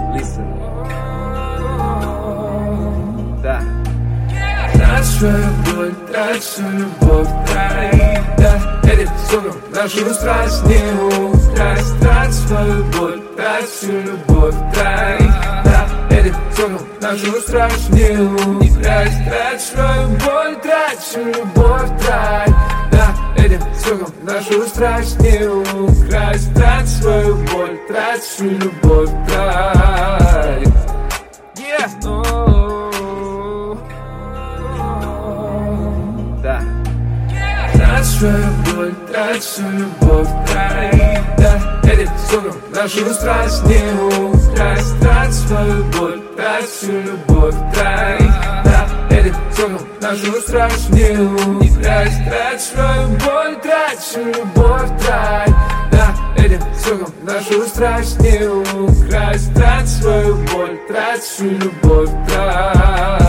Listen. Да. Трать свою боль, трать свою любовь, трать, да. Этим звуком нашу страсть не украсть. Трать свою боль, трать свою любовь, трать, да. Этим звуком нашу страсть не украсть. Трать свою боль, трать свою любовь, трать, да. Этим звуком нашу страсть не украсть. Трать свою боль, трать свою любовь, трать. Да. Трать свою боль, трать свою любовь, трать, да. Этим звуком нашу страсть не украсть. Трать свою боль, трать свою любовь, трать, да. Этим звуком нашу страсть не украсть. Трать свою боль, трать свою любовь, трать, да. Этим звуком нашу страсть не украсть. Трать свою боль, трать свою любовь, трать.